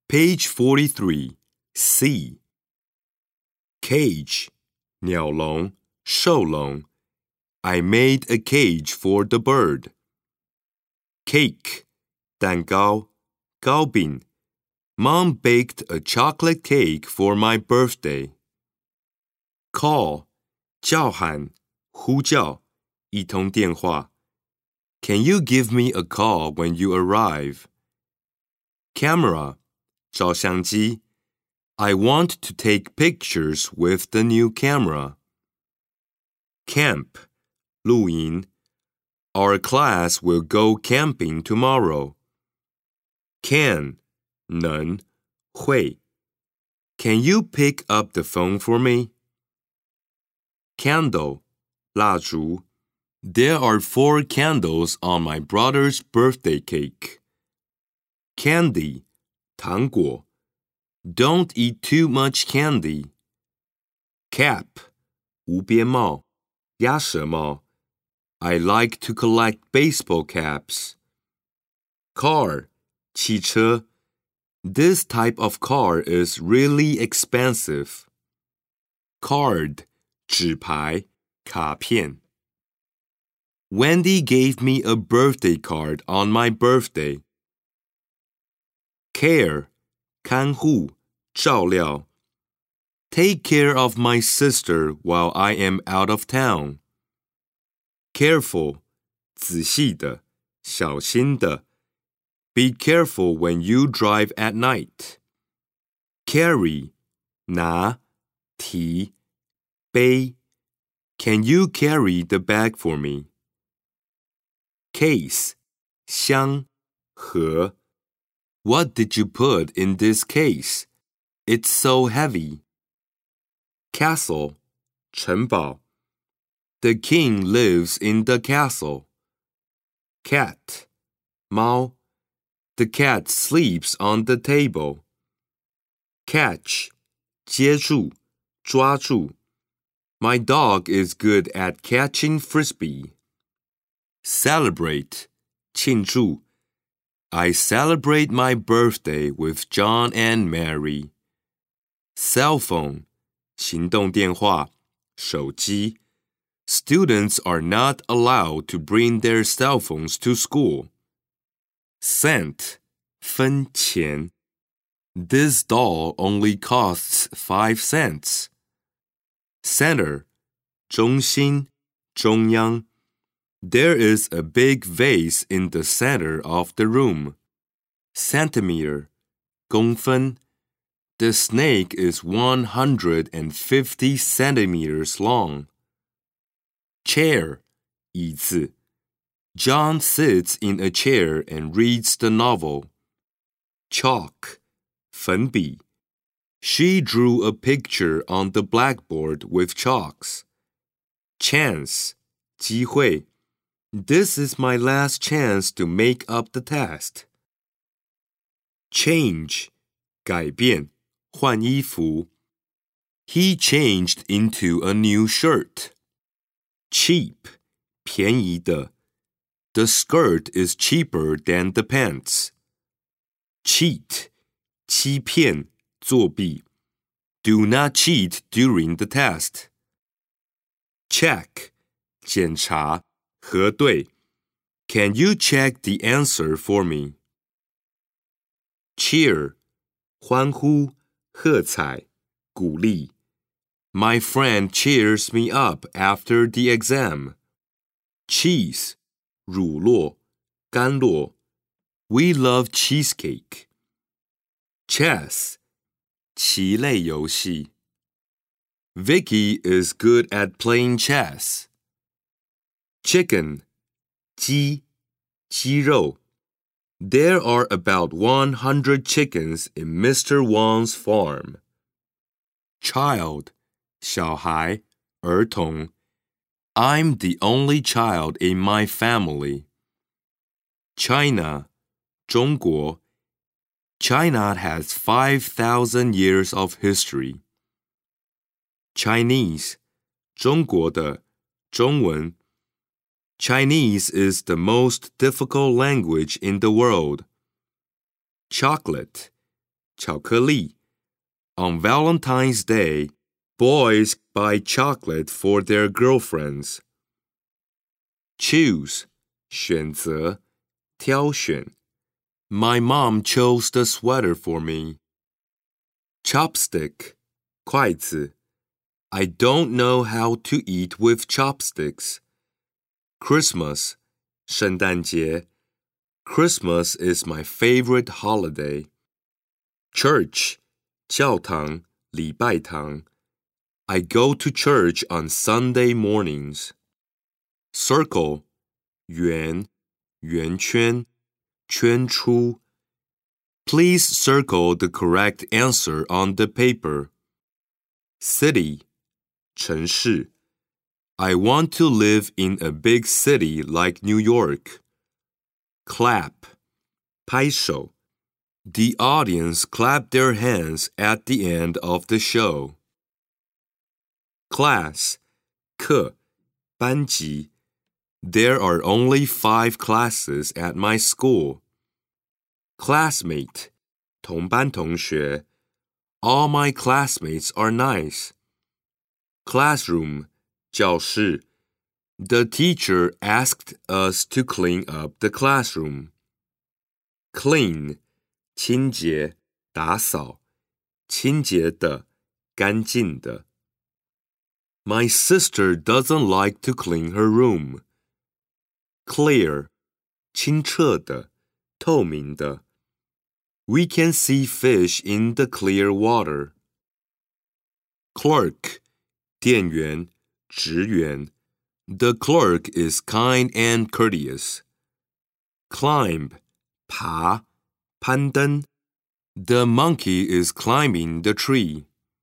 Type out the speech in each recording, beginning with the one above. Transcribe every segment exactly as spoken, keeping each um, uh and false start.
Page forty-three, C. Cage, 鸟笼,兽笼. I made a cage for the bird. Cake, 蛋糕,糕饼. Mom baked a chocolate cake for my birthday. Call, 叫喊,呼叫,一通电话. Can you give me a call when you arrive? Camera, 照相机. I want to take pictures with the new camera. Camp, 露营. Our class will go camping tomorrow. Can, 能,会. Can you pick up the phone for me? Candle, 蜡烛. There are four candles on my brother's birthday cake. Candy, 糖果. Don't eat too much candy. Cap, 无边帽,鸭舌帽. I like to collect baseball caps. Car, 汽车. This type of car is really expensive. Card, 纸牌,卡片. Wendy gave me a birthday card on my birthday. Care, 看护,照料. Take care of my sister while I am out of town. Careful, 仔细的,小心的. Be careful when you drive at night. Carry, 拿,提,背. Can you carry the bag for me? Case, 箱,盒. What did you put in this case? It's so heavy. Castle, 城堡. The king lives in the castle. Cat, 猫. The cat sleeps on the table. Catch, 接住,抓住. My dog is good at catching frisbee. Celebrate, 庆祝. I celebrate my birthday with John and Mary. Cell phone, 行动电话,手机. Students are not allowed to bring their cell phones to school. Cent, 分钱. This doll only costs five cents. Center, 中心,中央. There is a big vase in the center of the room. Centimeter, 公分. The snake is one hundred fifty centimeters long. Chair, 椅子. John sits in a chair and reads the novel. Chalk, 粉笔. She drew a picture on the blackboard with chalks. Chance, 机会. This is my last chance to make up the test. Change, 改变,换衣服. He changed into a new shirt. Cheap, 便宜的. The skirt is cheaper than the pants. Cheat, 欺骗,作弊. Do not cheat during the test. Check, 检查,核对. Can you check the answer for me? Cheer, 欢呼,喝彩,鼓励. My friend cheers me up after the exam. Cheese, 乳酪,干酪. We love cheesecake. Chess, 棋类游戏. Vicky is good at playing chess. Chicken, 鸡,鸡肉. There are about one hundred chickens in Mister Wang's farm. Child, 小孩,儿童. I'm the only child in my family. China, 中国. China has five thousand years of history. Chinese, 中国的,中文. Chinese is the most difficult language in the world. Chocolate, 巧克力。On Valentine's Day, boys buy chocolate for their girlfriends. Choose, 选择，挑选。My mom chose the sweater for me. Chopstick, 筷子。I don't know how to eat with chopsticks. Christmas, 圣诞节。Christmas is my favorite holiday. Church, 教堂，礼拜堂。I go to church on Sunday mornings. Circle, 圆，圆圈，圈出。Please circle the correct answer on the paper. City, 城市。I want to live in a big city like New York. Clap, 拍手。The audience clapped their hands at the end of the show. Class, 课，班级。There are only five classes at my school. Classmate, 同班同学。All my classmates are nice. Classroom, 教室。The teacher asked us to clean up the classroom. Clean, 清洁，打扫。清洁的，干净的。My sister doesn't like to clean her room. Clear, 清澈的，透明的。We can see fish in the clear water. Clerk, 店员，职员。The clerk is kind and courteous. Climb, 爬，攀登。The monkey is climbing the tree.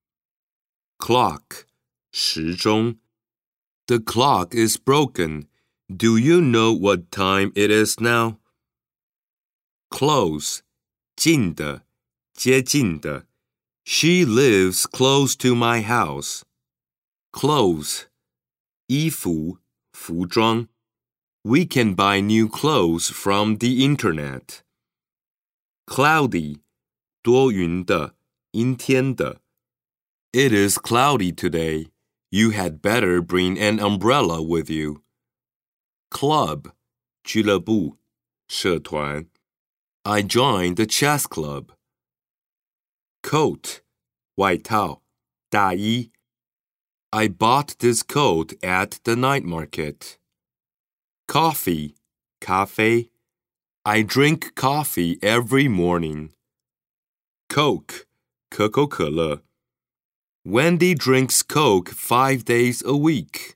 Clock, 时钟。The clock is broken. Do you know what time it is now? Close, 近的，接近的。She lives close to my house. Clothes, 衣服，服装。We can buy new clothes from the internet. Cloudy, 多云的，阴天的。It is cloudy today. You had better bring an umbrella with you. Club, 俱乐部，社团。I joined the chess club. Coat, 外套，大衣。I bought this coat at the night market. Coffee, 咖啡。I drink coffee every morning. Coke, 可口可乐。Wendy drinks Coke five days a week.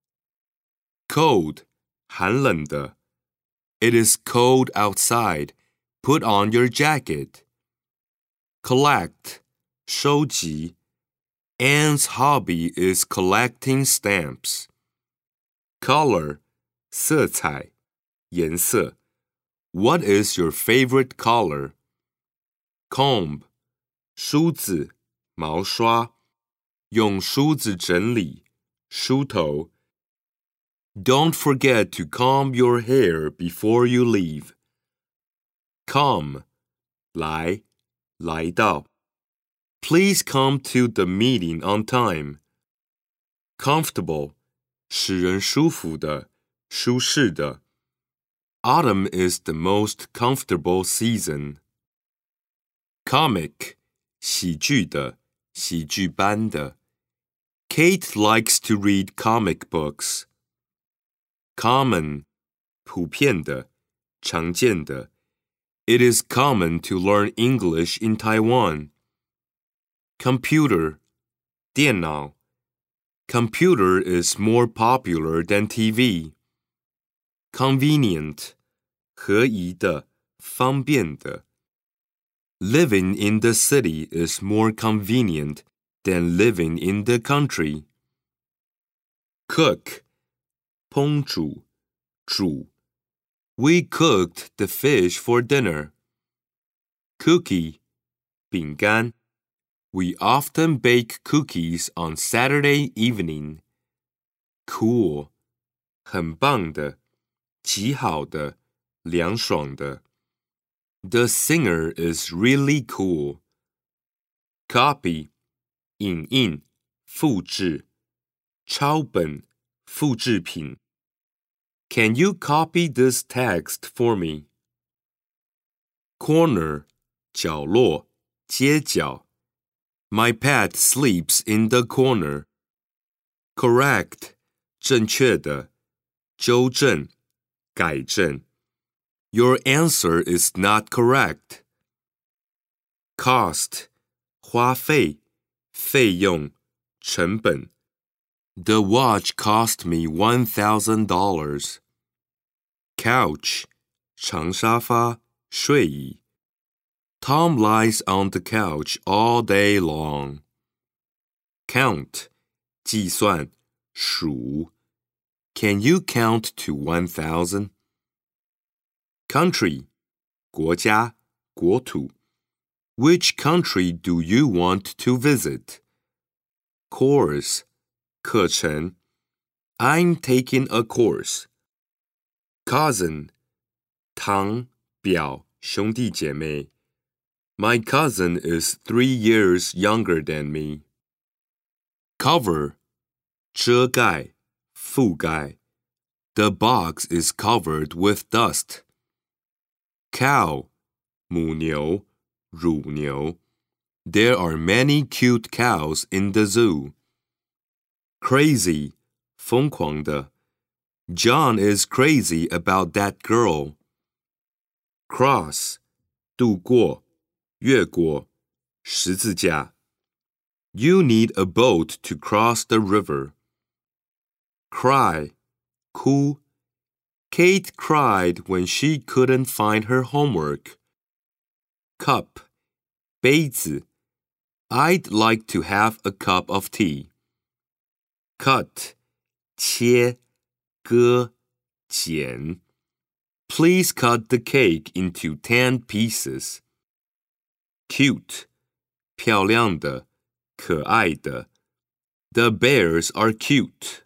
Cold, 寒冷的。It is cold outside. Put on your jacket. Collect, 收集。Anne's hobby is collecting stamps. Color, 色彩，颜色。What is your favorite color? Comb, 梳子，毛刷。用梳子整理，梳头。Don't forget to comb your hair before you leave. Come, 来，来到。Please come to the meeting on time. Comfortable, 使人舒服的，舒适的。Autumn is the most comfortable season. Comic, 喜剧的，喜剧般的。Kate likes to read comic books. Common, 普遍的，常见的。It is common to learn English in Taiwan. Computer, 电脑。Computer is more popular than T V. Convenient, 合宜的，方便的。Living in the city is more convenient than living in the country. Cook, 烹煮，煮。We cooked the fish for dinner. Cookie, 饼干。We often bake cookies on Saturday evening. Cool, 很棒的，极好的，凉爽的。The singer is really cool. copy 影印、复制、抄本、复制品。Can you copy this text for me? Corner 角落、街角。My pet sleeps in the corner. Correct 正确的，纠正、改正。Your answer is not correct. Cost 花费、费用、成本。The watch cost me one thousand dollars. Couch 长沙发、睡椅。Tom lies on the couch all day long. Count 计算、数。Can you count to one thousand? Country 国家、国土。Which country do you want to visit? Course 课程。I'm taking a course. Cousin 堂、表、兄弟姐妹。My cousin is three years younger than me. Cover 遮盖、覆盖。The box is covered with dust. Cow 母牛、乳牛。There are many cute cows in the zoo. Crazy 疯狂的。John is crazy about that girl. Cross 渡过、越过、十字架。You need a boat to cross the river. Cry 哭。Kate cried when she couldn't find her homework. Cup 杯子。I'd like to have a cup of tea. Cut 切、割、剪。Please cut the cake into ten pieces. Cute 漂亮的、可爱的。The bears are cute.